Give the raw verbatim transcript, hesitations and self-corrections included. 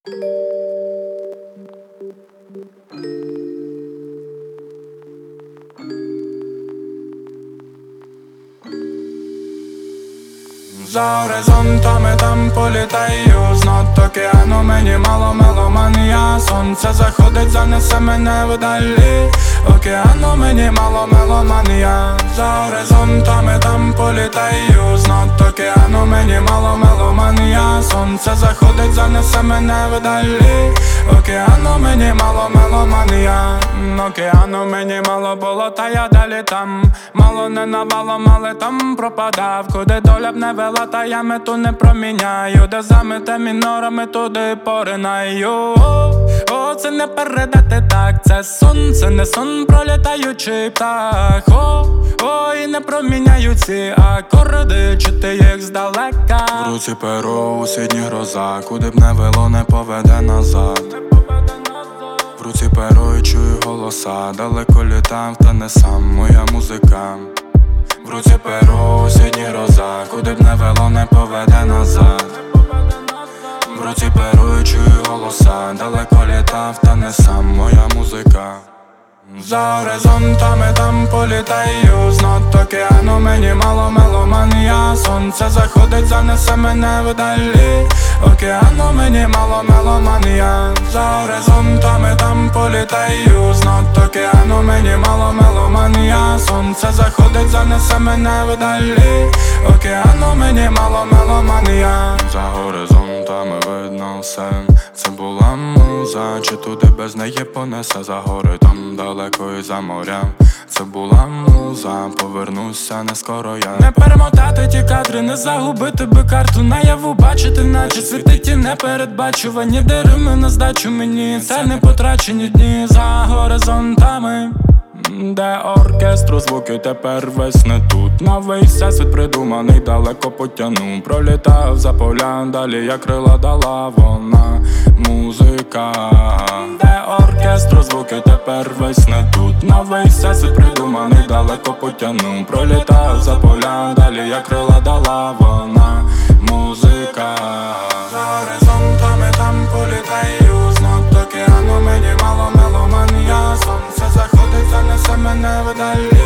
За горизонтами там політаю, з над океану мені мало меломанія. Сонце заходить, занесе мене вдалі, океану мені мало меломанія. За горизонтами там політаю, з над океану мені мало меломанія. Сонце заходить, занесе мене вдалі, океану мені мало меломанія. Океану мені мало було, та я далі там. Мало не навалом, але там пропадав. Куди доля б не вела, та я мету не проміняю. Де замите мінорами, туди поринаю. О, о, це не передати так, це сон, це не сон, пролітаючий птах. О, о, і не проміняю ці акорди, чути їх здалека. В руці перо, у сідні гроза, куди б не вело, не поведе назад. В руці перо і чую голоса, далеко літам, та не сам, моя музика. В руці перо, у сідні гроза, куди б не вело, не поведе назад. В руці перо і чую голоса, далеко літав, та не сам, моя музика. За горизонтами там політаю, з над океану мені мало меломанія. Сонце заходить, занесе мене вдалі, океану мені мало меломанія. За горизонтами там політаю, з над океану мені мало меломанія. Сонце заходить, занесе мене вдалі, океану мені мало меломанія. За горизонтами видно все, це була муза, чи туди без неї понесе. За гори там далеко і за моря, це була муза, повернуся не скоро я. Не перемотати ті кадри, не загубити би карту наяву, бачити, наче світить і непередбачувані дирими на здачу мені. Це не потрачені дні за горизонтами, де оркестру звуки тепер весь не тут. Новий всесвіт придуманий, далеко потягну. Пролітав за поля, далі як крила дала вона музика. Де оркестру звуки тепер весь не тут. Новий всесвіт придуманий, далеко потягну. Пролітав за поля, далі як крила дала вона музика. За горизонтами там політаю, з над океану мені мало меломанія. Сонце заходить, занесе мене вдалі,